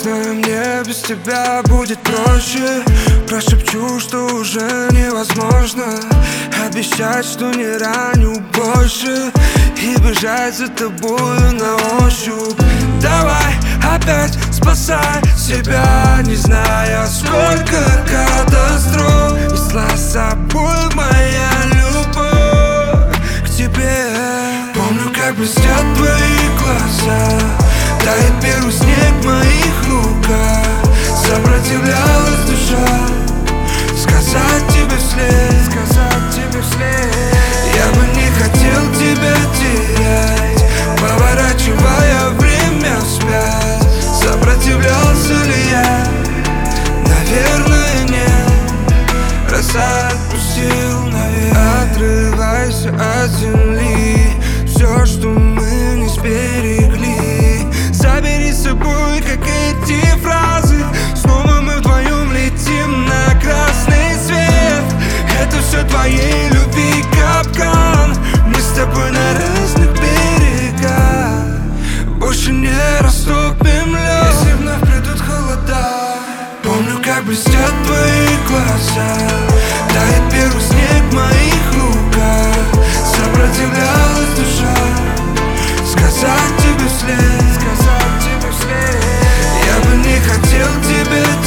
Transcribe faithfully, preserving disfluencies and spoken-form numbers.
Конечно, мне без тебя будет проще. Прошепчу, что уже невозможно обещать, что не раню больше и бежать за тобою на ощупь. Давай опять спасай себя, не зная, сколько катастроф несла с собой моя любовь к тебе. Помню, как блестят твои глаза, тает первый снег в моих руках. Сопротивлялась душа сказать тебе вслед, сказать тебе вслед. Я бы не хотел тебя терять, поворачивая время вспять. Сопротивлялся ли я? Наверное, нет. Раз отпустил навек. Отрывайся от земли, все, что мы не сберегли, забери с собой, как эти фразы. Снова мы вдвоем летим на красный свет. Это все твоей любви капкан. Мы с тобой на разных берегах, больше не растопим лед, если вновь придут холода. Помню, как блестят твои глаза, тает первый снег в моих руках. Сопротивлялась душа сказать тебе вслед, сказать тебе вслед. Я бы не хотел тебя